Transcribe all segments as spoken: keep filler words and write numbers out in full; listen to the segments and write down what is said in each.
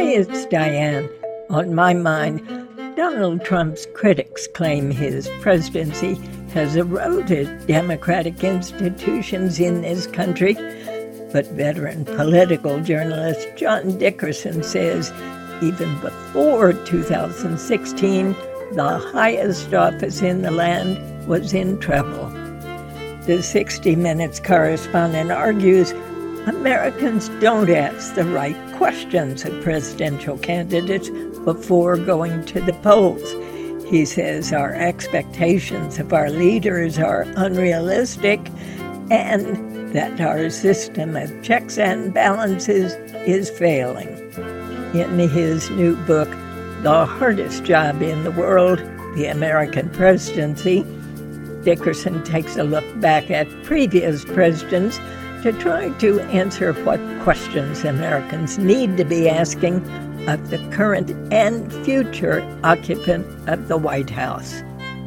it's Diane. On my mind, Donald Trump's critics claim his presidency has eroded democratic institutions in this country. But veteran political journalist John Dickerson says even before two thousand sixteen, the highest office in the land was in trouble. The sixty minutes correspondent argues Americans don't ask the right questions of presidential candidates before going to the polls. He says our expectations of our leaders are unrealistic and that our system of checks and balances is failing. In his new book, The Hardest Job in the World, The American Presidency, Dickerson takes a look back at previous presidents to try to answer what questions Americans need to be asking of the current and future occupant of the White House.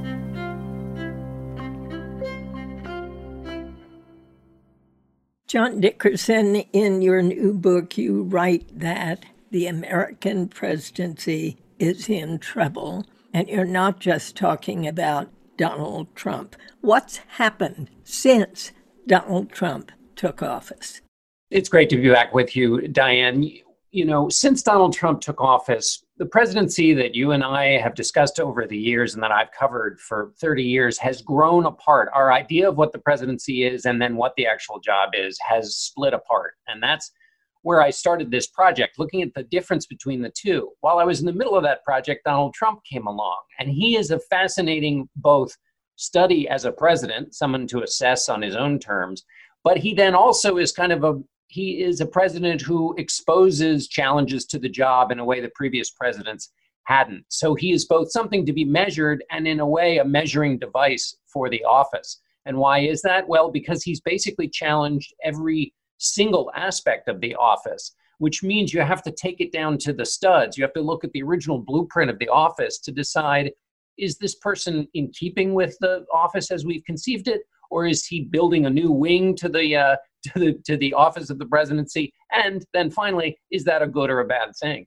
John Dickerson, in your new book, you write that the American presidency is in trouble, and you're not just talking about Donald Trump. What's happened since Donald Trump took office? It's great to be back with you, Diane. You know, since Donald Trump took office, the presidency that you and I have discussed over the years and that I've covered for thirty years has grown apart. Our idea of what the presidency is and then what the actual job is has split apart. And that's where I started this project, looking at the difference between the two. While I was in the middle of that project, Donald Trump came along, and he is a fascinating both study as a president, someone to assess on his own terms, but he then also is kind of a, he is a president who exposes challenges to the job in a way that previous presidents hadn't. So he is both something to be measured and in a way a measuring device for the office. And why is that? Well, because he's basically challenged every single aspect of the office, which means you have to take it down to the studs. You have to look at the original blueprint of the office to decide, is this person in keeping with the office as we've conceived it? Or is he building a new wing to the uh, to the to the office of the presidency? And then finally, is that a good or a bad thing?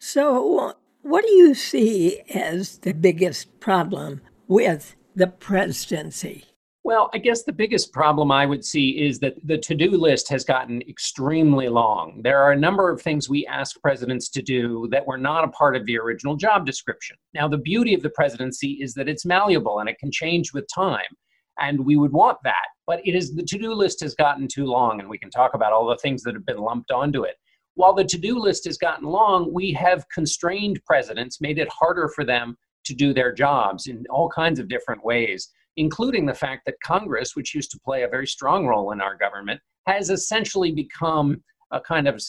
So, what do you see as the biggest problem with the presidency? Well, I guess the biggest problem I would see is that the to-do list has gotten extremely long. There are a number of things we ask presidents to do that were not a part of the original job description. Now, the beauty of the presidency is that it's malleable and it can change with time. And we would want that. But it is the to-do list has gotten too long, and we can talk about all the things that have been lumped onto it. While the to-do list has gotten long, we have constrained presidents, made it harder for them to do their jobs in all kinds of different ways, including the fact that Congress, which used to play a very strong role in our government, has essentially become a kind of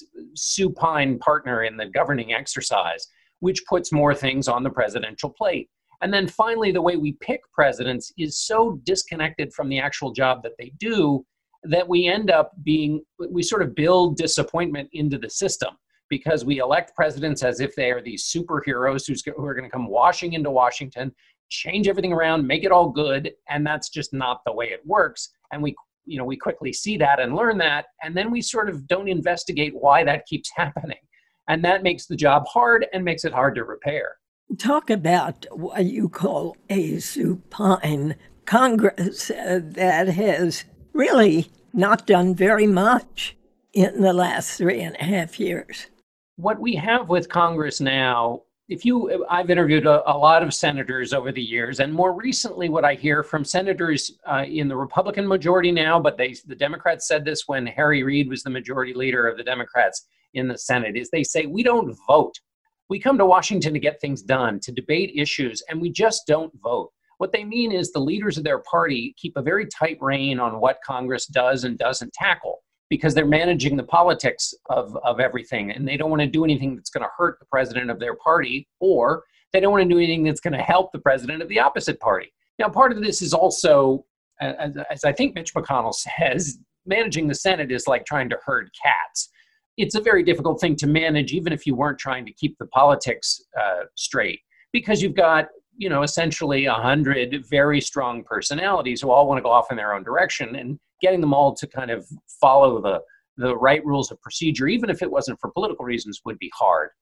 supine partner in the governing exercise, which puts more things on the presidential plate. And then finally, the way we pick presidents is so disconnected from the actual job that they do that we end up being, we sort of build disappointment into the system because we elect presidents as if they are these superheroes who's, who are going to come washing into Washington, change everything around, make it all good. And that's just not the way it works. And we, you know, we quickly see that and learn that. And then we sort of don't investigate why that keeps happening. And that makes the job hard and makes it hard to repair. Talk about what you call a supine Congress uh, that has really not done very much in the last three and a half years. What we have with Congress now, if you, I've interviewed a, a lot of senators over the years, and more recently what I hear from senators uh, in the Republican majority now, but they, the Democrats said this when Harry Reid was the majority leader of the Democrats in the Senate, is they say, we don't vote. We come to Washington to get things done, to debate issues, and we just don't vote. What they mean is the leaders of their party keep a very tight rein on what Congress does and doesn't tackle because they're managing the politics of, of everything, and they don't want to do anything that's going to hurt the president of their party, or they don't want to do anything that's going to help the president of the opposite party. Now, part of this is also, as, as I think Mitch McConnell says, managing the Senate is like trying to herd cats. It's a very difficult thing to manage, even if you weren't trying to keep the politics uh, straight, because you've got, you know, essentially a hundred very strong personalities who all want to go off in their own direction, and getting them all to kind of follow the, the right rules of procedure, even if it wasn't for political reasons, would be hard.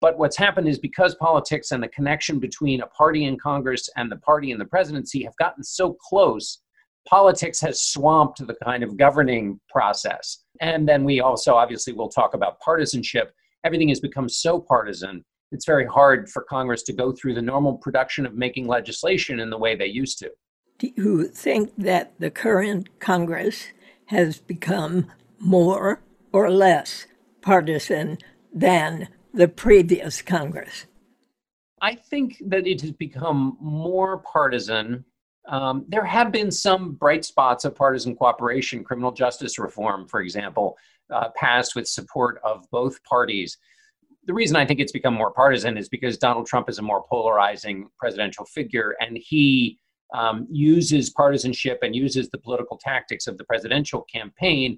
But what's happened is because politics and the connection between a party in Congress and the party in the presidency have gotten so close, politics has swamped the kind of governing process. And then we also obviously will talk about partisanship. Everything has become so partisan, it's very hard for Congress to go through the normal production of making legislation in the way they used to. Do you think that the current Congress has become more or less partisan than the previous Congress? I think that it has become more partisan. Um, there have been some bright spots of partisan cooperation. Criminal justice reform, for example, uh, passed with support of both parties. The reason I think it's become more partisan is because Donald Trump is a more polarizing presidential figure, and he um, uses partisanship and uses the political tactics of the presidential campaign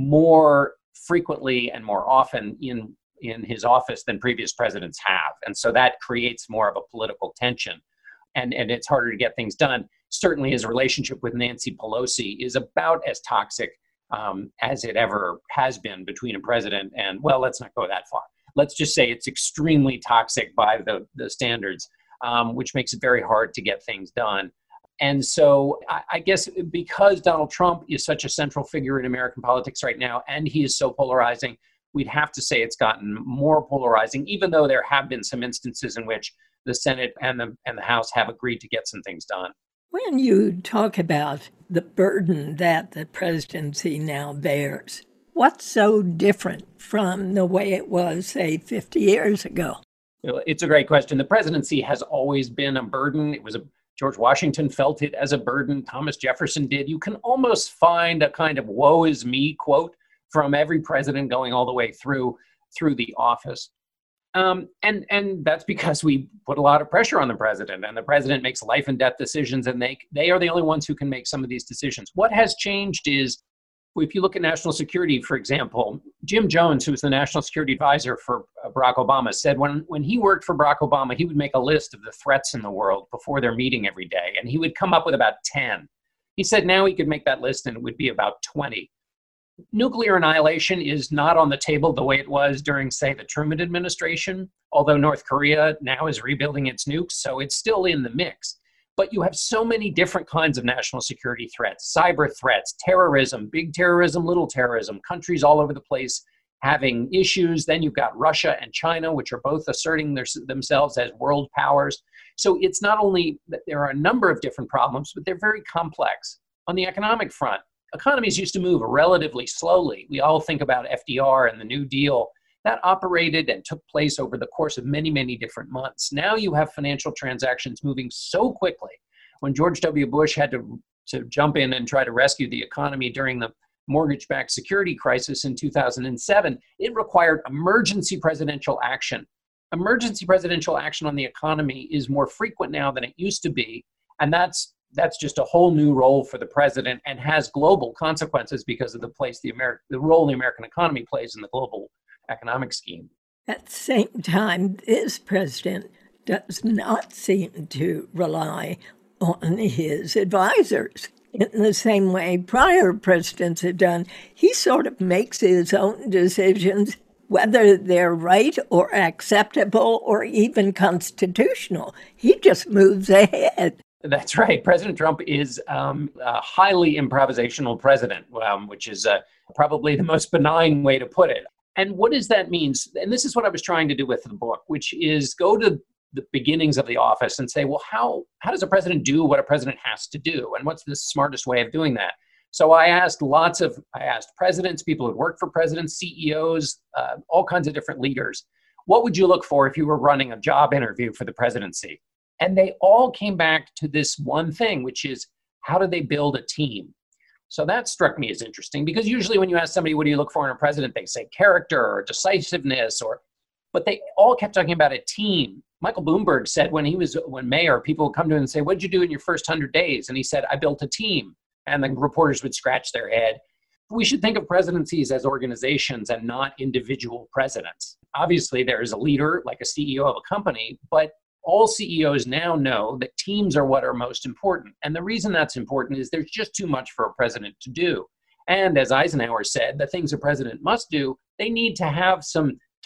more frequently and more often in, in his office than previous presidents have. And so that creates more of a political tension, and, and it's harder to get things done. Certainly his relationship with Nancy Pelosi is about as toxic um, as it ever has been between a president and, well, let's not go that far. Let's just say it's extremely toxic by the, the standards, um, which makes it very hard to get things done. And so I, I guess because Donald Trump is such a central figure in American politics right now, and he is so polarizing, we'd have to say it's gotten more polarizing, even though there have been some instances in which the Senate and the, and the House have agreed to get some things done. When you talk about the burden that the presidency now bears, what's so different from the way it was, say, fifty years ago? It's a great question. The presidency has always been a burden. It was a George Washington felt it as a burden. Thomas Jefferson did. You can almost find a kind of woe is me quote from every president going all the way through through the office. Um, and, and that's because we put a lot of pressure on the president, and the president makes life and death decisions, and they, they are the only ones who can make some of these decisions. What has changed is, if you look at national security, for example, Jim Jones, who was the national security advisor for Barack Obama, said when, when he worked for Barack Obama, he would make a list of the threats in the world before their meeting every day, and he would come up with about ten. He said now he could make that list and it would be about twenty. Nuclear annihilation is not on the table the way it was during, say, the Truman administration, although North Korea now is rebuilding its nukes, so it's still in the mix. But you have so many different kinds of national security threats, cyber threats, terrorism, big terrorism, little terrorism, countries all over the place having issues. Then you've got Russia and China, which are both asserting their, themselves as world powers. So it's not only that there are a number of different problems, but they're very complex. On the economic front, economies used to move relatively slowly. We all think about F D R and the New Deal. That operated and took place over the course of many, many different months. Now you have financial transactions moving so quickly. When George W. Bush had to, to jump in and try to rescue the economy during the mortgage-backed security crisis in two thousand seven, it required emergency presidential action. Emergency presidential action on the economy is more frequent now than it used to be, and that's that's just a whole new role for the president and has global consequences because of the place the Ameri- the role the American economy plays in the global economic scheme. At the same time, this president does not seem to rely on his advisors in the same way prior presidents have done. He sort of makes his own decisions, whether they're right or acceptable or even constitutional. He just moves ahead. That's right. President Trump is um, a highly improvisational president, um, which is uh, probably the most benign way to put it. And what does that mean? And this is what I was trying to do with the book, which is go to the beginnings of the office and say, well, how, how does a president do what a president has to do? And what's the smartest way of doing that? So I asked lots of, I asked presidents, people who worked for presidents, C E Os, uh, all kinds of different leaders. What would you look for if you were running a job interview for the presidency? And they all came back to this one thing, which is how do they build a team? So that struck me as interesting because usually when you ask somebody, what do you look for in a president? They say character or decisiveness, or, but they all kept talking about a team. Michael Bloomberg said when he was, when mayor, people would come to him and say, what'd you do in your first hundred days? And he said, I built a team. And the reporters would scratch their head. We should think of presidencies as organizations and not individual presidents. Obviously, there is a leader, like a C E O of a company, but all C E Os now know that teams are what are most important. And the reason that's important is there's just too much for a president to do. And as Eisenhower said, the things a president must do, they need to have some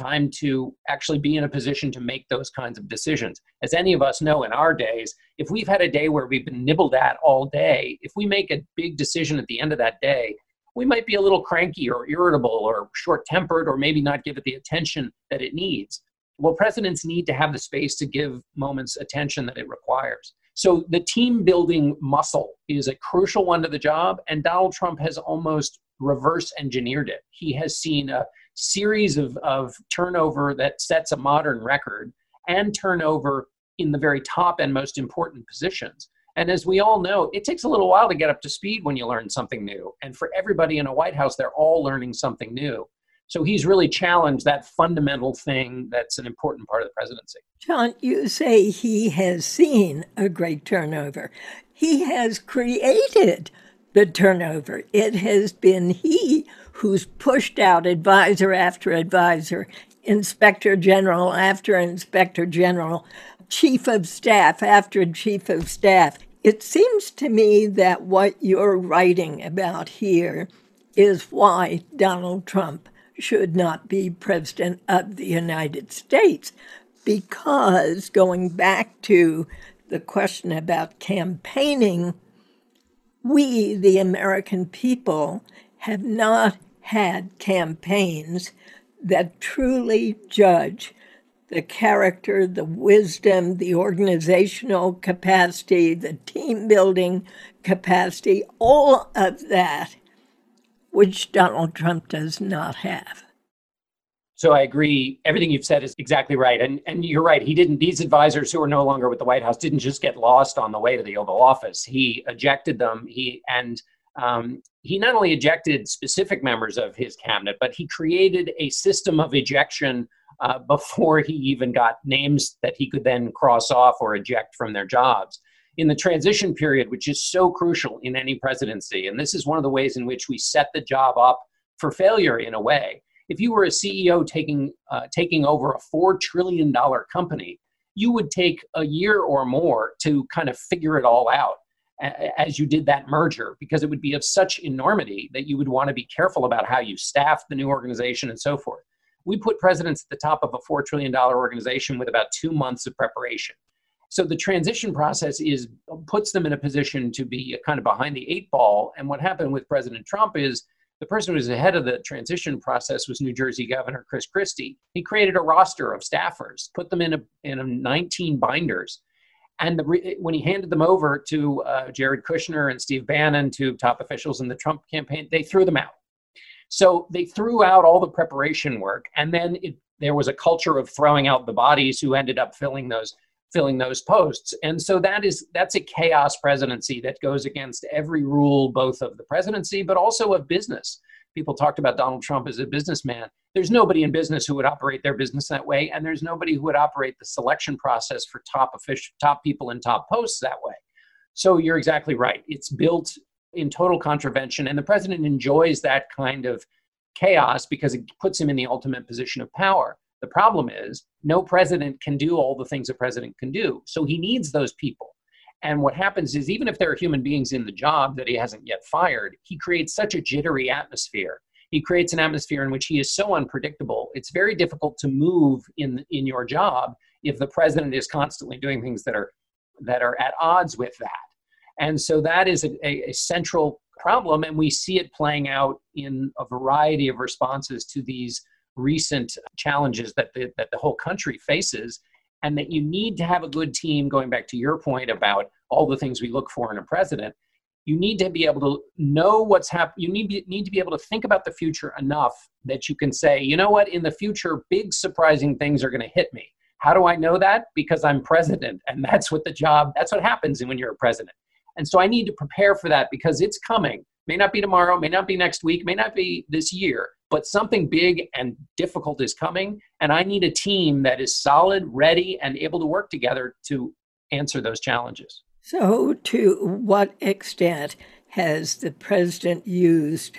time to actually be in a position to make those kinds of decisions. As any of us know in our days, if we've had a day where we've been nibbled at all day, if we make a big decision at the end of that day, we might be a little cranky or irritable or short-tempered or maybe not give it the attention that it needs. Well, presidents need to have the space to give moments attention that it requires. So the team building muscle is a crucial one to the job, and Donald Trump has almost reverse engineered it. He has seen a series of, of turnover that sets a modern record and turnover in the very top and most important positions. And as we all know, it takes a little while to get up to speed when you learn something new. And for everybody in a White House, they're all learning something new. So he's really challenged that fundamental thing that's an important part of the presidency. John, you say he has seen a great turnover. He has created the turnover. It has been he who's pushed out advisor after advisor, inspector general after inspector general, chief of staff after chief of staff. It seems to me that what you're writing about here is why Donald Trump should not be president of the United States, because going back to the question about campaigning, we, the American people, have not had campaigns that truly judge the character, the wisdom, the organizational capacity, the team-building capacity, all of that, which Donald Trump does not have. So I agree. Everything you've said is exactly right. And and you're right. He didn't, these advisors who are no longer with the White House didn't just get lost on the way to the Oval Office. He ejected them. He and um, he not only ejected specific members of his cabinet, but he created a system of ejection uh, before he even got names that he could then cross off or eject from their jobs. In the transition period, which is so crucial in any presidency, and this is one of the ways in which we set the job up for failure in a way. If you were a C E O taking uh, taking over a four trillion dollars company, you would take a year or more to kind of figure it all out as you did that merger, because it would be of such enormity that you would want to be careful about how you staff the new organization and so forth. We put presidents at the top of a four trillion dollars organization with about two months of preparation. So the transition process is puts them in a position to be kind of behind the eight ball. And what happened with President Trump is the person who was ahead of the transition process was New Jersey Governor Chris Christie. He created a roster of staffers, put them in a, in a nineteen binders. And the, when he handed them over to uh, Jared Kushner and Steve Bannon, two top officials in the Trump campaign, they threw them out. So they threw out all the preparation work. And then it, there was a culture of throwing out the bodies who ended up filling those filling those posts. And so that is, that's a chaos presidency that goes against every rule, both of the presidency, but also of business. People talked about Donald Trump as a businessman. There's nobody in business who would operate their business that way. And there's nobody who would operate the selection process for top official, top people in top posts that way. So you're exactly right. It's built in total contravention. And the president enjoys that kind of chaos because it puts him in the ultimate position of power. The problem is no president can do all the things a president can do. So he needs those people. And what happens is, even if there are human beings in the job that he hasn't yet fired, he creates such a jittery atmosphere. He creates an atmosphere in which he is so unpredictable. It's very difficult to move in, in your job if the president is constantly doing things that are, that are at odds with that. And so that is a, a, a central problem. And we see it playing out in a variety of responses to these recent challenges that the, that the whole country faces, and that you need to have a good team. Going back to your point about all the things we look for in a president, you need to be able to know what's happening. You need, be, need to be able to think about the future enough that you can say, you know what, in the future, big surprising things are going to hit me. How do I know that? Because I'm president, and that's what the job, that's what happens when you're a president. And so I need to prepare for that because it's coming. May not be tomorrow, may not be next week, may not be this year, but something big and difficult is coming. And I need a team that is solid, ready, and able to work together to answer those challenges. So to what extent has the president used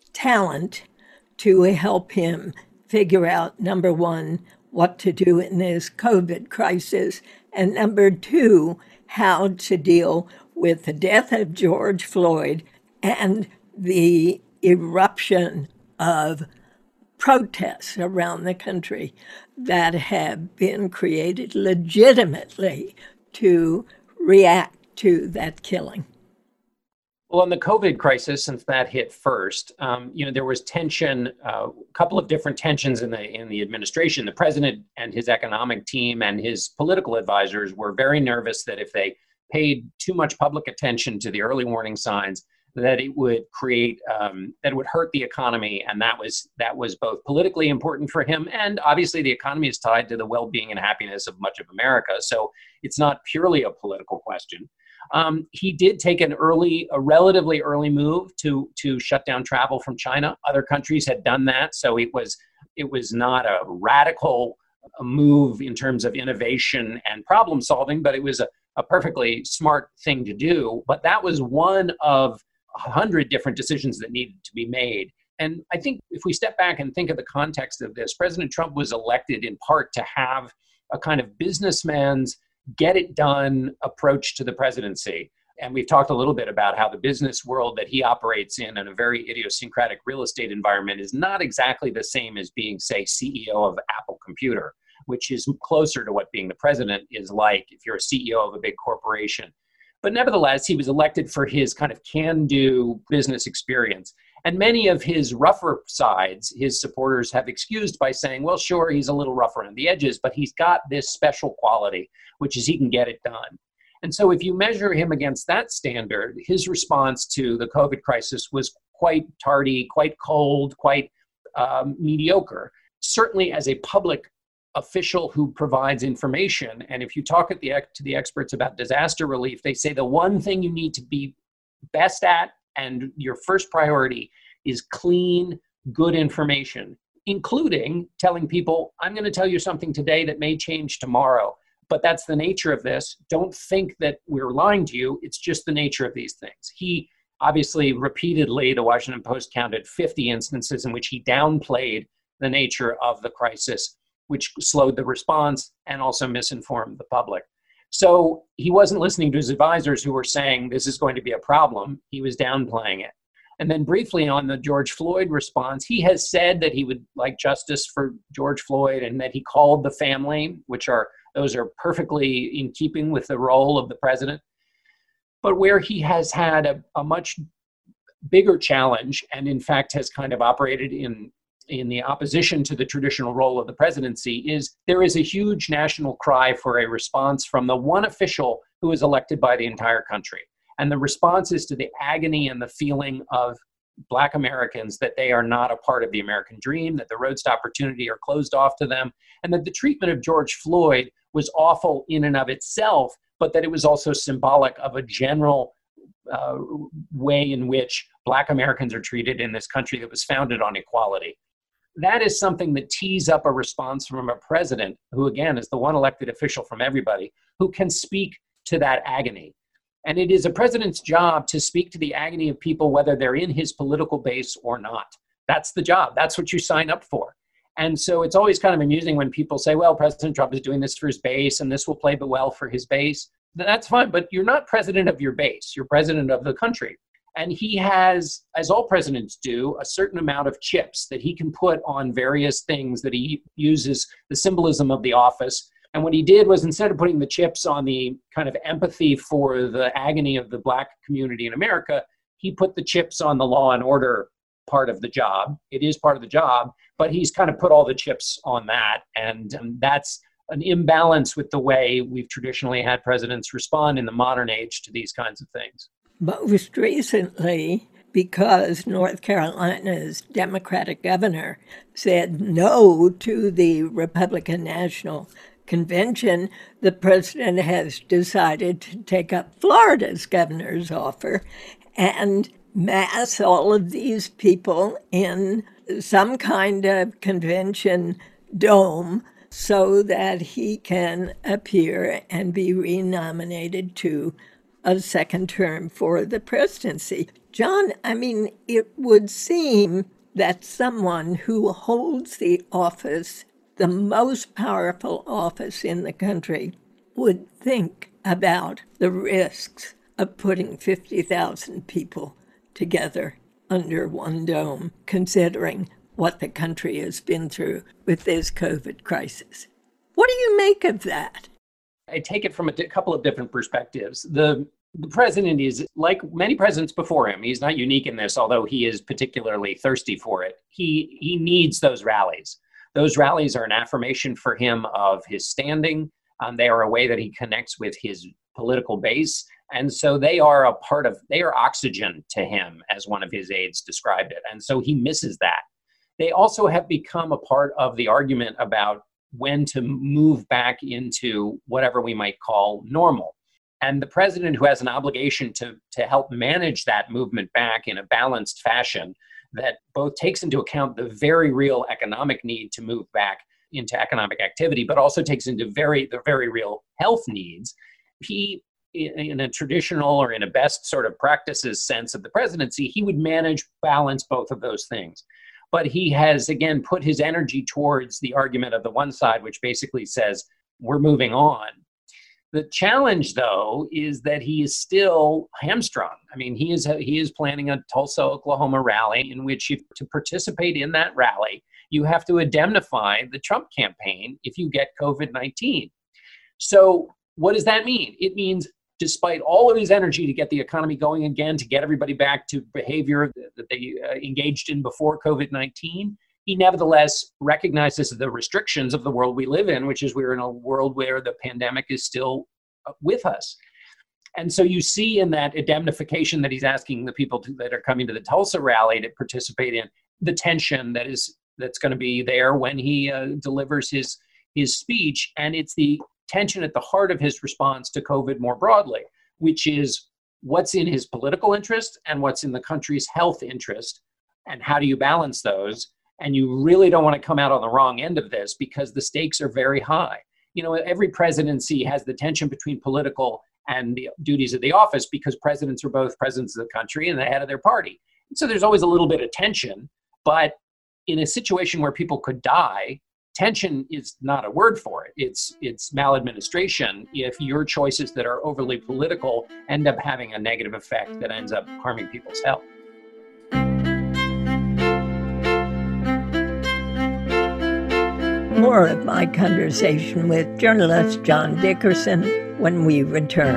talent to help him figure out, number one, what to do in this COVID crisis, and number two, how to deal with the death of George Floyd and the eruption of protests around the country that have been created legitimately to react to that killing. Well, on the COVID crisis, since that hit first, um, you know, there was tension, a uh, couple of different tensions in the in the administration. The president and his economic team and his political advisors were very nervous that if they paid too much public attention to the early warning signs, that it would create, um, that it would hurt the economy. And that was that was both politically important for him. And obviously the economy is tied to the well-being and happiness of much of America. So it's not purely a political question. Um, he did take an early, a relatively early move to to shut down travel from China. Other countries had done that, so it was it was not a radical move in terms of innovation and problem solving, but it was a, a perfectly smart thing to do. But that was one of a hundred different decisions that needed to be made. And I think if we step back and think of the context of this, President Trump was elected in part to have a kind of businessman's get it done approach to the presidency. And we've talked a little bit about how the business world that he operates in, in a very idiosyncratic real estate environment, is not exactly the same as being, say, C E O of Apple Computer, which is closer to what being the president is like if you're a C E O of a big corporation. But nevertheless, he was elected for his kind of can-do business experience. And many of his rougher sides, his supporters have excused by saying, well, sure, he's a little rough around the edges, but he's got this special quality, which is he can get it done. And so if you measure him against that standard, his response to the COVID crisis was quite tardy, quite cold, quite um, mediocre. Certainly as a public official who provides information, and if you talk at the, to the experts about disaster relief, they say the one thing you need to be best at and your first priority is clean, good information, including telling people, I'm going to tell you something today that may change tomorrow, but that's the nature of this. Don't think that we're lying to you. It's just the nature of these things. He obviously repeatedly, the Washington Post counted fifty instances in which he downplayed the nature of the crisis, which slowed the response and also misinformed the public. So he wasn't listening to his advisors who were saying this is going to be a problem. He was downplaying it. And then briefly on the George Floyd response, he has said that he would like justice for George Floyd and that he called the family, which are, those are perfectly in keeping with the role of the president. But where he has had a, a much bigger challenge and in fact has kind of operated in in the opposition to the traditional role of the presidency is there is a huge national cry for a response from the one official who is elected by the entire country. And the response is to the agony and the feeling of Black Americans that they are not a part of the American dream, that the roads to opportunity are closed off to them, and that the treatment of George Floyd was awful in and of itself, but that it was also symbolic of a general uh, way in which Black Americans are treated in this country that was founded on equality. That is something that tees up a response from a president who, again, is the one elected official from everybody, who can speak to that agony. And it is a president's job to speak to the agony of people, whether they're in his political base or not. That's the job. That's what you sign up for. And so it's always kind of amusing when people say, well, President Trump is doing this for his base and this will play well for his base. That's fine, but you're not president of your base. You're president of the country. And he has, as all presidents do, a certain amount of chips that he can put on various things that he uses the symbolism of the office. And what he did was, instead of putting the chips on the kind of empathy for the agony of the Black community in America, he put the chips on the law and order part of the job. It is part of the job, but he's kind of put all the chips on that. And um, that's an imbalance with the way we've traditionally had presidents respond in the modern age to these kinds of things. Most recently, because North Carolina's Democratic governor said no to the Republican National Convention, the president has decided to take up Florida's governor's offer and mass all of these people in some kind of convention dome so that he can appear and be renominated to a second term for the presidency. John, I mean, it would seem that someone who holds the office, the most powerful office in the country, would think about the risks of putting fifty thousand people together under one dome, considering what the country has been through with this COVID crisis. What do you make of that? I take it from a di- couple of different perspectives. The, the president is, like many presidents before him, he's not unique in this, although he is particularly thirsty for it. He, he needs those rallies. Those rallies are an affirmation for him of his standing. Um, they are a way that he connects with his political base. And so they are a part of, they are oxygen to him, as one of his aides described it. And so he misses that. They also have become a part of the argument about when to move back into whatever we might call normal. And the president, who has an obligation to, to help manage that movement back in a balanced fashion that both takes into account the very real economic need to move back into economic activity, but also takes into very the very real health needs. He, in a traditional or in a best sort of practices sense of the presidency, he would manage, balance both of those things. But he has, again, put his energy towards the argument of the one side, which basically says, we're moving on. The challenge, though, is that he is still hamstrung. I mean, he is he is planning a Tulsa, Oklahoma rally in which, if, to participate in that rally, you have to indemnify the Trump campaign if you get COVID nineteen. So what does that mean? It means, despite all of his energy to get the economy going again, to get everybody back to behavior that they uh, engaged in before COVID nineteen, he nevertheless recognizes the restrictions of the world we live in, which is we're in a world where the pandemic is still with us. And so you see in that indemnification that he's asking the people to, that are coming to the Tulsa rally to participate in, the tension that is that's going to be there when he uh, delivers his his speech. And it's the tension at the heart of his response to COVID more broadly, which is what's in his political interest and what's in the country's health interest, and how do you balance those? And you really don't want to come out on the wrong end of this, because the stakes are very high. You know, every presidency has the tension between political and the duties of the office, because presidents are both presidents of the country and the head of their party. So there's always a little bit of tension, but in a situation where people could die, tension is not a word for it. It's it's maladministration if your choices that are overly political end up having a negative effect that ends up harming people's health. More of my conversation with journalist John Dickerson when we return.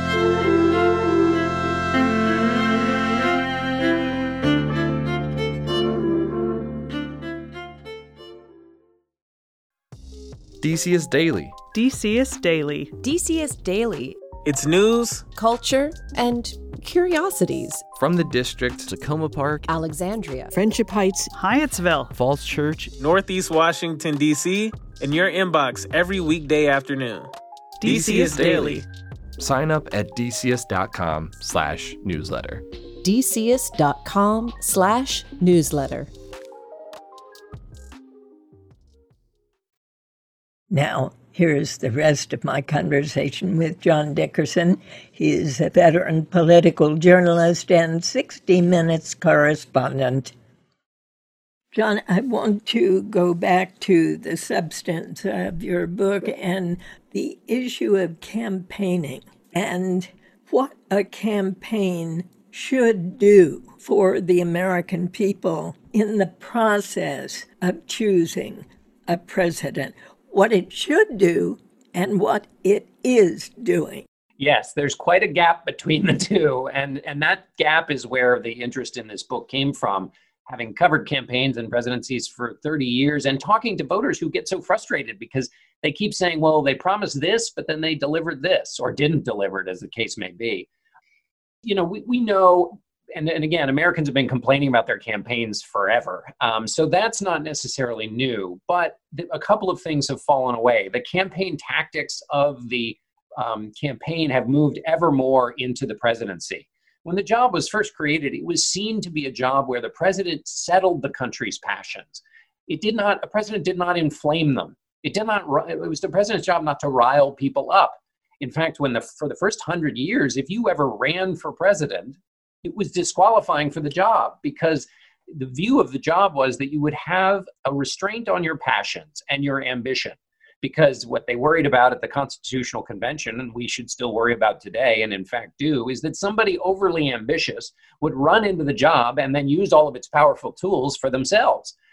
D C S Daily. D C S Daily. D C S Daily. It's news, culture, and curiosities. From the district, Tacoma Park, Alexandria, Friendship Heights, Hyattsville, Falls Church, Northeast Washington, D C, in your inbox every weekday afternoon. D C S Daily. Sign up at dcs.com slash newsletter. dcs.com slash newsletter. Now, here's the rest of my conversation with John Dickerson. He is a veteran political journalist and sixty minutes correspondent. John, I want to go back to the substance of your book and the issue of campaigning and what a campaign should do for the American people in the process of choosing a president. What it should do and what it is doing. Yes, there's quite a gap between the two. And, and that gap is where the interest in this book came from, having covered campaigns and presidencies for thirty years and talking to voters who get so frustrated because they keep saying, well, they promised this, but then they delivered this or didn't deliver it, as the case may be. You know, we, we know, and, and again, Americans have been complaining about their campaigns forever. Um, so that's not necessarily new, but th- a couple of things have fallen away. The campaign tactics of the um, campaign have moved ever more into the presidency. When the job was first created, it was seen to be a job where the president settled the country's passions. It did not, a president did not inflame them. It did not, it was the president's job not to rile people up. In fact, when the, for the first hundred years, if you ever ran for president, it was disqualifying for the job, because the view of the job was that you would have a restraint on your passions and your ambition. Because what they worried about at the Constitutional Convention, and we should still worry about today, and in fact do, is that somebody overly ambitious would run into the job and then use all of its powerful tools for themselves.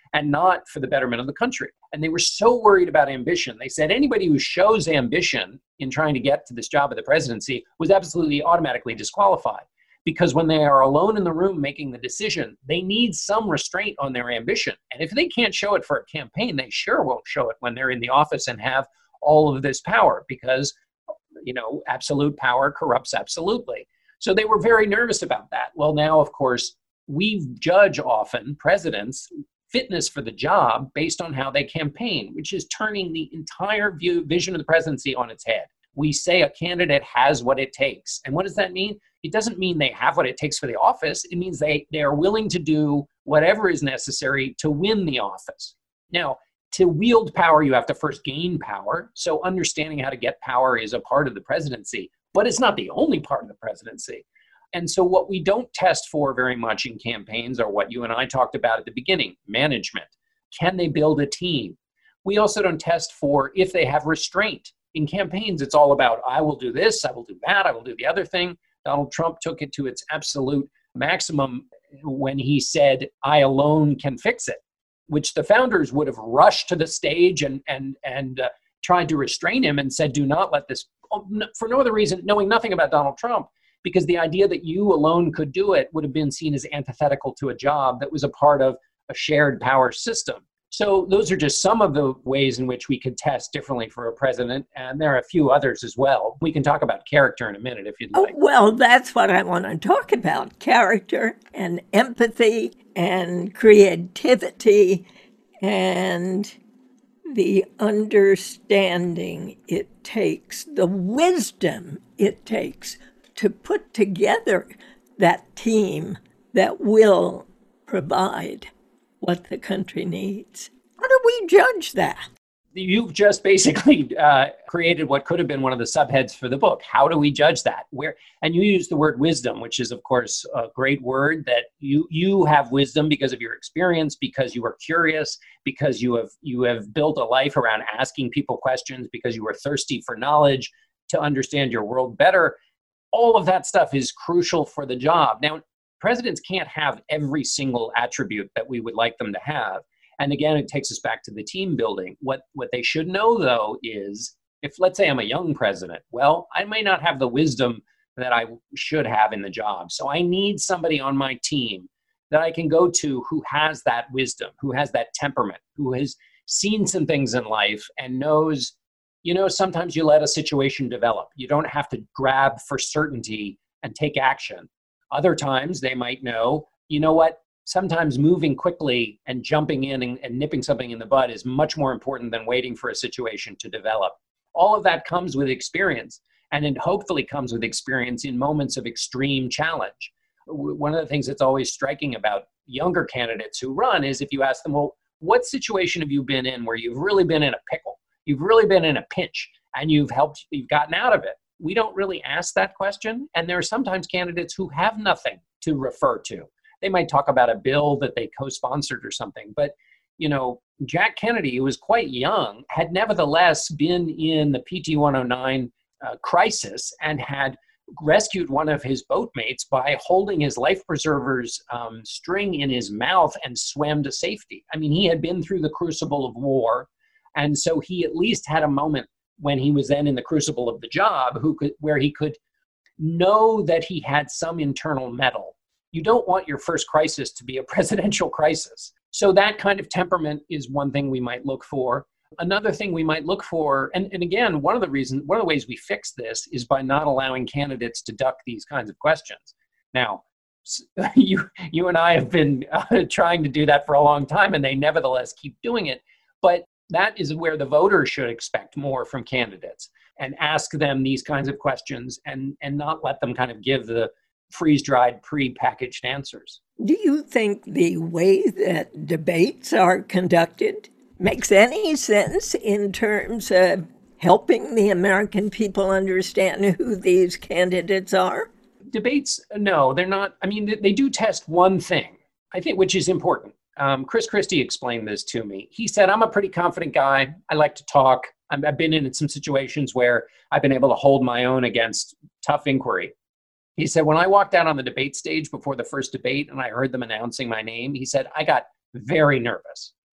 and not for the betterment of the country. And they were so worried about ambition. They said anybody who shows ambition in trying to get to this job of the presidency was absolutely automatically disqualified. Because when they are alone in the room making the decision, they need some restraint on their ambition. And if they can't show it for a campaign, they sure won't show it when they're in the office and have all of this power, because, you know, absolute power corrupts absolutely. So they were very nervous about that. Well, now, of course, we judge often presidents' fitness for the job based on how they campaign, which is turning the entire view, vision of the presidency on its head. We say a candidate has what it takes. And what does that mean? It doesn't mean they have what it takes for the office. It means they, they are willing to do whatever is necessary to win the office. Now, to wield power, you have to first gain power. So understanding how to get power is a part of the presidency, but it's not the only part of the presidency. And so what we don't test for very much in campaigns are what you and I talked about at the beginning, management. Can they build a team? We also don't test for if they have restraint. In campaigns, it's all about, I will do this, I will do that, I will do the other thing. Donald Trump took it to its absolute maximum when he said, I alone can fix it, which the founders would have rushed to the stage and and and uh, tried to restrain him and said, do not let this, for no other reason, knowing nothing about Donald Trump, because the idea that you alone could do it would have been seen as antithetical to a job that was a part of a shared power system. So those are just some of the ways in which we could test differently for a president, and there are a few others as well. We can talk about character in a minute if you'd like. Oh, well, that's what I want to talk about, character and empathy and creativity and the understanding it takes, the wisdom it takes to put together that team that will provide what the country needs. How do we judge that? You've just basically uh, created what could have been one of the subheads for the book. How do we judge that? Where, and you use the word wisdom, which is, of course, a great word, that you you have wisdom because of your experience, because you are curious, because you have you have built a life around asking people questions, because you are thirsty for knowledge to understand your world better. All of that stuff is crucial for the job. Now, presidents can't have every single attribute that we would like them to have. And again, it takes us back to the team building. What, what they should know, though, is if, let's say I'm a young president, well, I may not have the wisdom that I should have in the job. So I need somebody on my team that I can go to who has that wisdom, who has that temperament, who has seen some things in life and knows, you know, sometimes you let a situation develop. You don't have to grab for certainty and take action. Other times they might know, you know what, sometimes moving quickly and jumping in and, and nipping something in the bud is much more important than waiting for a situation to develop. All of that comes with experience, and it hopefully comes with experience in moments of extreme challenge. One of the things that's always striking about younger candidates who run is if you ask them, well, what situation have you been in where you've really been in a pickle? You've really been in a pinch and you've helped, you've gotten out of it. We don't really ask that question. And there are sometimes candidates who have nothing to refer to. They might talk about a bill that they co-sponsored or something. But, you know, Jack Kennedy, who was quite young, had nevertheless been in the P T one oh nine uh, crisis and had rescued one of his boatmates by holding his life preserver's um, string in his mouth and swam to safety. I mean, he had been through the crucible of war. And so he at least had a moment when he was then in the crucible of the job, who could, where he could know that he had some internal mettle. You don't want your first crisis to be a presidential crisis. So that kind of temperament is one thing we might look for. Another thing we might look for, and, and again, one of the reasons, one of the ways we fix this is by not allowing candidates to duck these kinds of questions. Now, you, you and I have been uh, trying to do that for a long time, and they nevertheless keep doing it. But that is where the voters should expect more from candidates and ask them these kinds of questions and, and not let them kind of give the freeze-dried, pre-packaged answers. Do you think the way that debates are conducted makes any sense in terms of helping the American people understand who these candidates are? Debates, no, they're not. I mean, they do test one thing, I think, which is important. Um, Chris Christie explained this to me. He said, I'm a pretty confident guy. I like to talk. I'm, I've been in some situations where I've been able to hold my own against tough inquiry. He said, when I walked out on the debate stage before the first debate and I heard them announcing my name, he said, I got very nervous.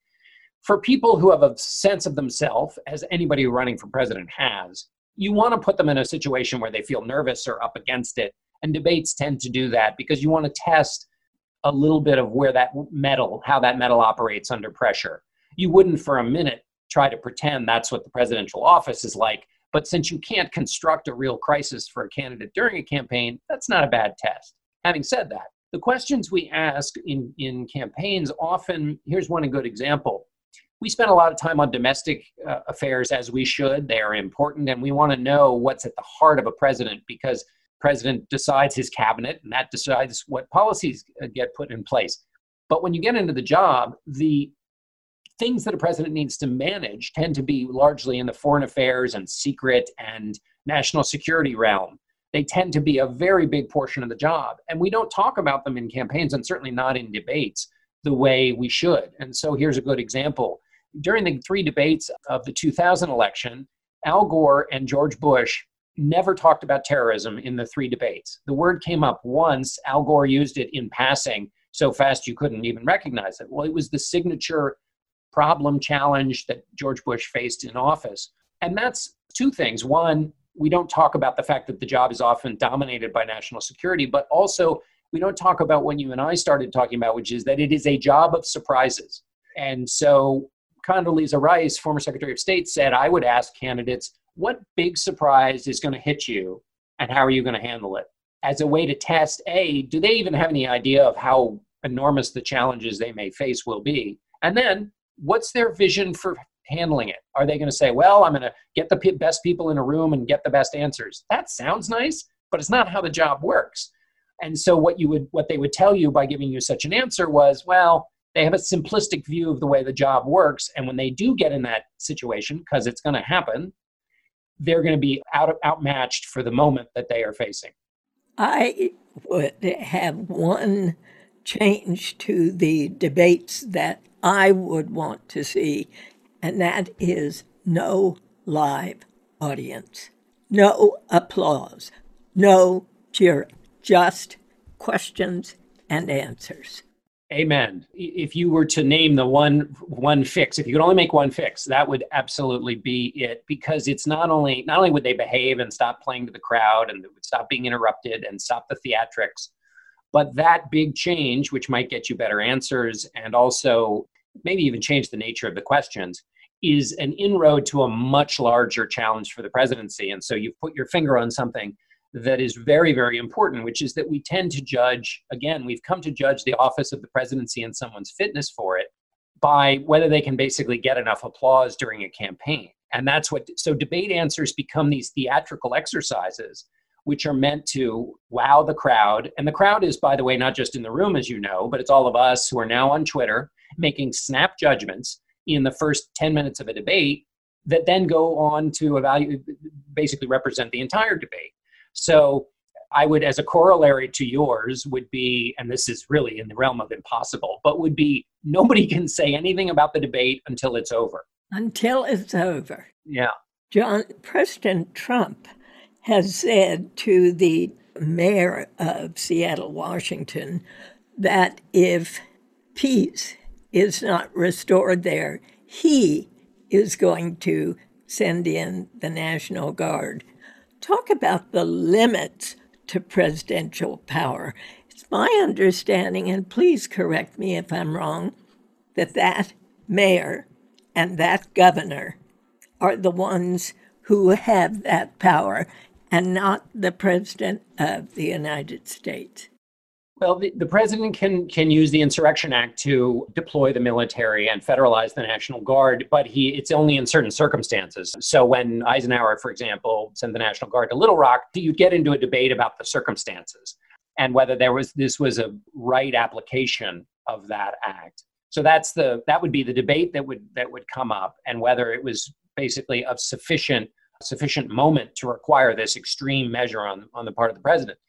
for people who have a sense of themselves, as anybody running for president has, you want to put them in a situation where they feel nervous or up against it. And debates tend to do that because you want to test a little bit of where that metal, how that metal operates under pressure. You wouldn't for a minute try to pretend that's what the presidential office is like. But since you can't construct a real crisis for a candidate during a campaign, that's not a bad test. Having said that, the questions we ask in, in campaigns often, here's one good example. We spend a lot of time on domestic uh, affairs, as we should. They are important, and we want to know what's at the heart of a president, because president decides his cabinet, and that decides what policies get put in place. But when you get into the job, the things that a president needs to manage tend to be largely in the foreign affairs and secret and national security realm. They tend to be a very big portion of the job. And we don't talk about them in campaigns, and certainly not in debates, the way we should. And so here's a good example. During the three debates of the two thousand election, Al Gore and George Bush never talked about terrorism in the three debates. The word came up once. Al Gore used it in passing so fast you couldn't even recognize it. Well, it was the signature problem challenge that George Bush faced in office. And that's two things. One, we don't talk about the fact that the job is often dominated by national security, but also we don't talk about what you and I started talking about, which is that it is a job of surprises. And so Condoleezza Rice, former Secretary of State, said, I would ask candidates, what big surprise is going to hit you and how are you going to handle it? As a way to test, A, do they even have any idea of how enormous the challenges they may face will be? And then what's their vision for handling it? Are they going to say, well, I'm going to get the p- best people in a room and get the best answers? That sounds nice, but it's not how the job works. And so what you would, what they would tell you by giving you such an answer was, well, they have a simplistic view of the way the job works. And when they do get in that situation, because it's going to happen, they're going to be out, outmatched for the moment that they are facing. I would have one change to the debates that I would want to see, and that is no live audience, no applause, no cheering, just questions and answers. Amen. If you were to name the one one fix, if you could only make one fix, that would absolutely be it, because it's not only not only would they behave and stop playing to the crowd and would stop being interrupted and stop the theatrics, but that big change, which might get you better answers and also maybe even change the nature of the questions, is an inroad to a much larger challenge for the presidency. And so you've put your finger on something that is very, very important, which is that we tend to judge, again, we've come to judge the office of the presidency and someone's fitness for it by whether they can basically get enough applause during a campaign. And that's what, so debate answers become these theatrical exercises, which are meant to wow the crowd. And the crowd is, by the way, not just in the room, as you know, but it's all of us who are now on Twitter making snap judgments in the first ten minutes of a debate that then go on to evaluate, basically represent the entire debate. So I would, as a corollary to yours, would be, and this is really in the realm of impossible, but would be nobody can say anything about the debate until it's over. Until it's over. Yeah. John, President Trump has said to the mayor of Seattle, Washington, that if peace is not restored there, he is going to send in the National Guard. Talk about the limits to presidential power. It's my understanding, and please correct me if I'm wrong, that that mayor and that governor are the ones who have that power and not the president of the United States. Well, the, the president can can use the Insurrection Act to deploy the military and federalize the National Guard, but he it's only in certain circumstances. So when Eisenhower, for example, sent the National Guard to Little Rock, you'd get into a debate about the circumstances and whether there was this was a right application of that act. So that's the that would be the debate that would that would come up, and whether it was basically of sufficient sufficient moment to require this extreme measure on, on the part of the president.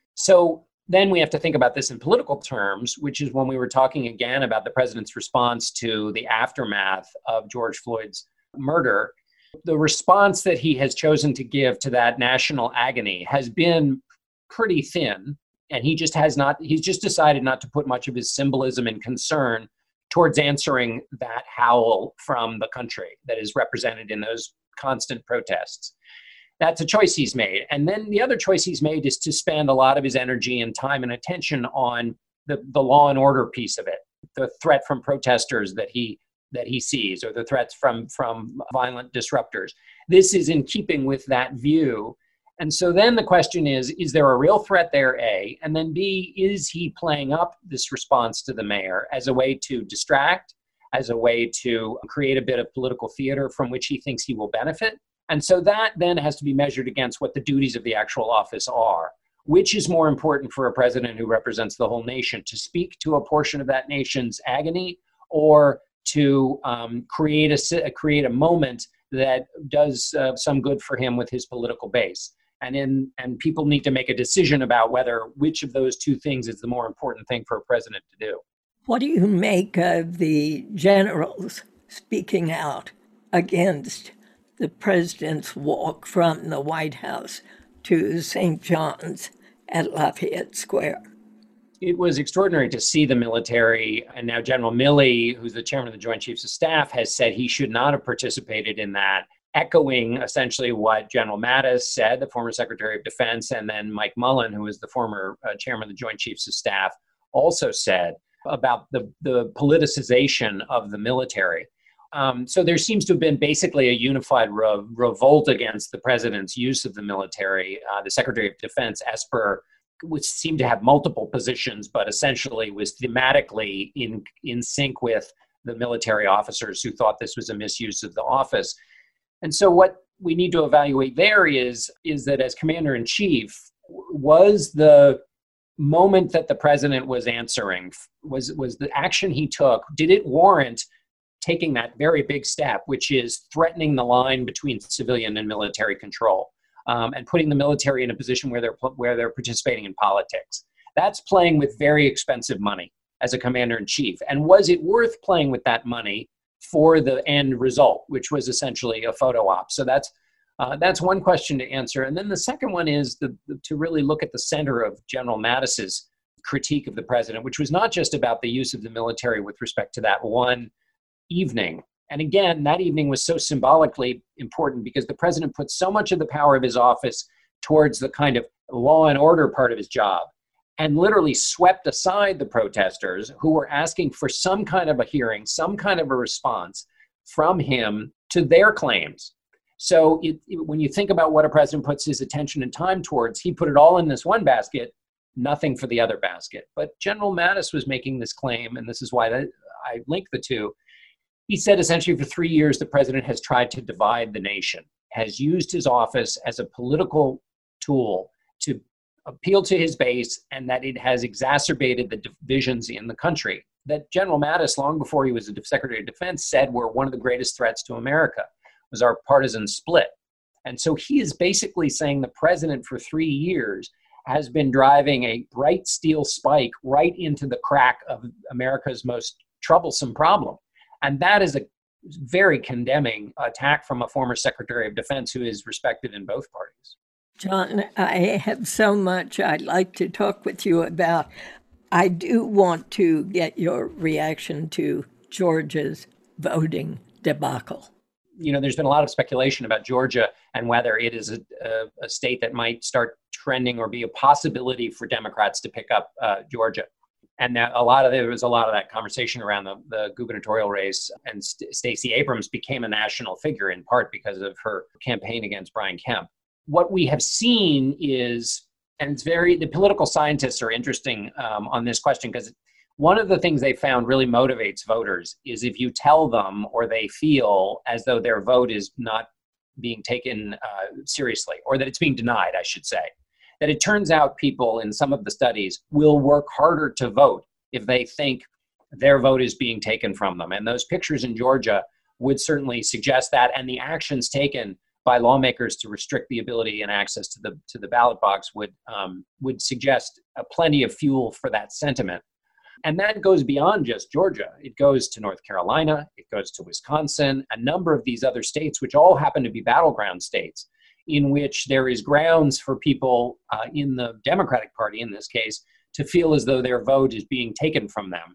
So then we have to think about this in political terms, which is when we were talking again about the president's response to the aftermath of George Floyd's murder. The response that he has chosen to give to that national agony has been pretty thin, and he just has not, he's just decided not to put much of his symbolism and concern towards answering that howl from the country that is represented in those constant protests. That's a choice he's made. And then the other choice he's made is to spend a lot of his energy and time and attention on the, the law and order piece of it, the threat from protesters that he that he sees, or the threats from, from violent disruptors. This is in keeping with that view. And so then the question is, is there a real threat there, A? And then B, is he playing up this response to the mayor as a way to distract, as a way to create a bit of political theater from which he thinks he will benefit? And so that then has to be measured against what the duties of the actual office are. Which is more important for a president who represents the whole nation, to speak to a portion of that nation's agony, or to um, create a create a moment that does uh, some good for him with his political base? And in and people need to make a decision about whether which of those two things is the more important thing for a president to do. What do you make of the generals speaking out against the president's walk from the White House to Saint John's at Lafayette Square? It was extraordinary to see the military, and now General Milley, who's the chairman of the Joint Chiefs of Staff, has said he should not have participated in that, echoing essentially what General Mattis said, the former Secretary of Defense, and then Mike Mullen, who was the former uh, chairman of the Joint Chiefs of Staff, also said about the, the politicization of the military. Um, so there seems to have been basically a unified re- revolt against the president's use of the military. Uh, the Secretary of Defense, Esper, which seemed to have multiple positions, but essentially was thematically in, in sync with the military officers who thought this was a misuse of the office. And so what we need to evaluate there is, is that as commander-in-chief, was the moment that the president was answering, was, was the action he took, did it warrant taking that very big step, which is threatening the line between civilian and military control, um, and putting the military in a position where they're where they're participating in politics? That's playing with very expensive money as a commander-in-chief. And was it worth playing with that money for the end result, which was essentially a photo op? So that's uh, that's one question to answer. And then the second one is the, the, to really look at the center of General Mattis's critique of the president, which was not just about the use of the military with respect to that one evening. And again, that evening was so symbolically important because the president put so much of the power of his office towards the kind of law and order part of his job, and literally swept aside the protesters who were asking for some kind of a hearing, some kind of a response from him to their claims. So it, it, when you think about what a president puts his attention and time towards, he put it all in this one basket, nothing for the other basket. But General Mattis was making this claim, and this is why that, I link the two. He said essentially for three years, the president has tried to divide the nation, has used his office as a political tool to appeal to his base, and that it has exacerbated the divisions in the country that General Mattis, long before he was the Secretary of Defense, said were one of the greatest threats to America, was our partisan split. And so he is basically saying the president for three years has been driving a bright steel spike right into the crack of America's most troublesome problem. And that is a very condemning attack from a former Secretary of Defense who is respected in both parties. John, I have so much I'd like to talk with you about. I do want to get your reaction to Georgia's voting debacle. You know, there's been a lot of speculation about Georgia and whether it is a, a, a state that might start trending or be a possibility for Democrats to pick up uh, Georgia. And that a lot of there was a lot of that conversation around the, the gubernatorial race, and St- Stacey Abrams became a national figure in part because of her campaign against Brian Kemp. What we have seen is, and it's very, the political scientists are interesting um, on this question, because one of the things they found really motivates voters is if you tell them or they feel as though their vote is not being taken uh, seriously, or that it's being denied, I should say. That it turns out people in some of the studies will work harder to vote if they think their vote is being taken from them. And those pictures in Georgia would certainly suggest that, and the actions taken by lawmakers to restrict the ability and access to the to the ballot box would um, would suggest uh, plenty of fuel for that sentiment. And that goes beyond just Georgia. It goes to North Carolina, it goes to Wisconsin, a number of these other states, which all happen to be battleground states, in which there is grounds for people uh, in the Democratic Party, in this case, to feel as though their vote is being taken from them.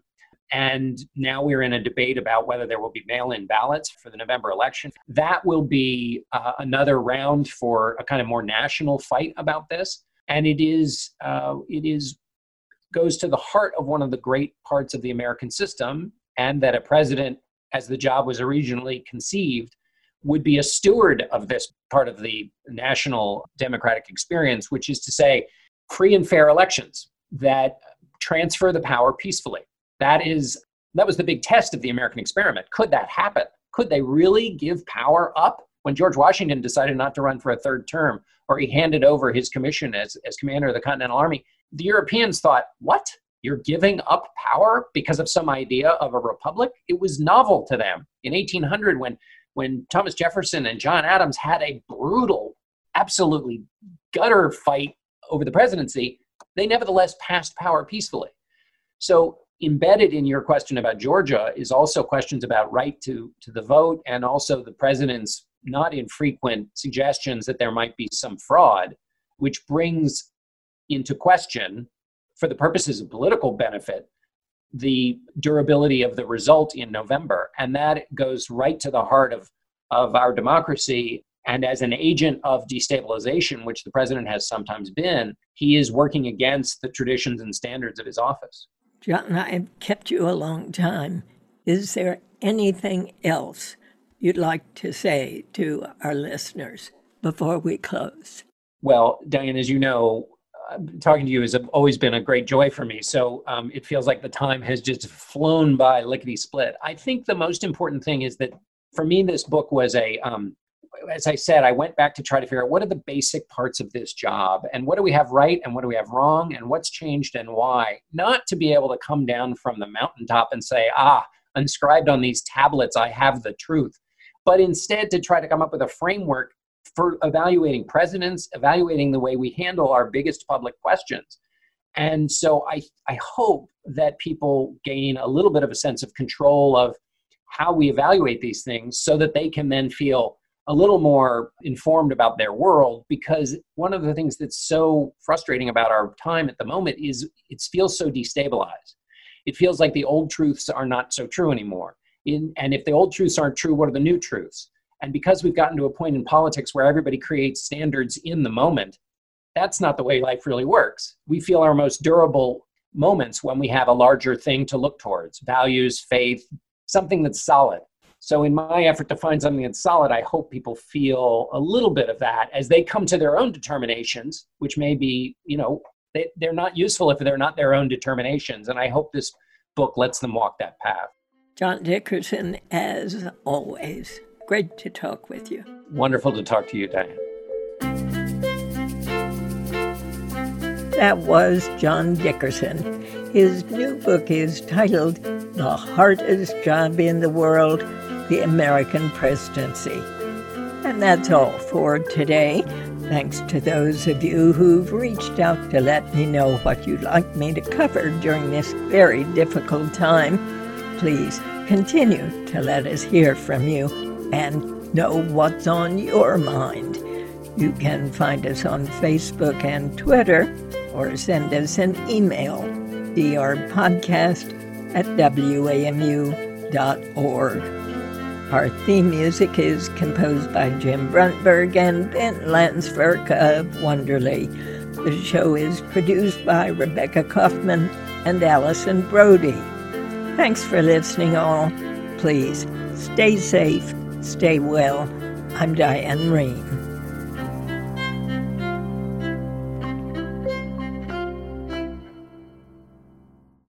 And now we're in a debate about whether there will be mail-in ballots for the November election. That will be uh, another round for a kind of more national fight about this. And it is, uh, it is goes to the heart of one of the great parts of the American system, and that a president, as the job was originally conceived, would be a steward of this part of the national democratic experience, which is to say, free and fair elections that transfer the power peacefully. That is, that was the big test of the American experiment. Could that happen? Could they really give power up? When George Washington decided not to run for a third term, or he handed over his commission as, as commander of the Continental Army, the Europeans thought, what? You're giving up power because of some idea of a republic? It was novel to them. In eighteen hundred, when, when Thomas Jefferson and John Adams had a brutal, absolutely gutter fight over the presidency, they nevertheless passed power peacefully. So embedded in your question about Georgia is also questions about right to, to the vote, and also the president's not infrequent suggestions that there might be some fraud, which brings into question, for the purposes of political benefit, the durability of the result in November. And that goes right to the heart of, of our democracy. And as an agent of destabilization, which the president has sometimes been, he is working against the traditions and standards of his office. John, I've kept you a long time. Is there anything else you'd like to say to our listeners before we close? Well, Diane, as you know, uh, talking to you has always been a great joy for me. So um, it feels like the time has just flown by lickety-split. I think the most important thing is that for me, this book was a, um, as I said, I went back to try to figure out what are the basic parts of this job, and what do we have right and what do we have wrong, and what's changed and why. Not to be able to come down from the mountaintop and say, ah, inscribed on these tablets, I have the truth. But instead to try to come up with a framework for evaluating presidents, evaluating the way we handle our biggest public questions. And so I, I hope that people gain a little bit of a sense of control of how we evaluate these things, so that they can then feel a little more informed about their world. Because one of the things that's so frustrating about our time at the moment is it feels so destabilized. It feels like the old truths are not so true anymore. In, and if the old truths aren't true, what are the new truths? And because we've gotten to a point in politics where everybody creates standards in the moment, that's not the way life really works. We feel our most durable moments when we have a larger thing to look towards: values, faith, something that's solid. So in my effort to find something that's solid, I hope people feel a little bit of that as they come to their own determinations, which may be, you know, they, they're not useful if they're not their own determinations. And I hope this book lets them walk that path. John Dickerson, as always, great to talk with you. Wonderful to talk to you, Diane. That was John Dickerson. His new book is titled The Hardest Job in the World, The American Presidency. And that's all for today. Thanks to those of you who've reached out to let me know what you'd like me to cover during this very difficult time. Please continue to let us hear from you and know what's on your mind. You can find us on Facebook and Twitter, or send us an email, d r podcast at w a m u dot org. Our theme music is composed by Jim Bruntberg and Ben Landsberg of Wonderly. The show is produced by Rebecca Kaufman and Allison Brody. Thanks for listening, all. Please stay safe, stay well. I'm Diane Rehm.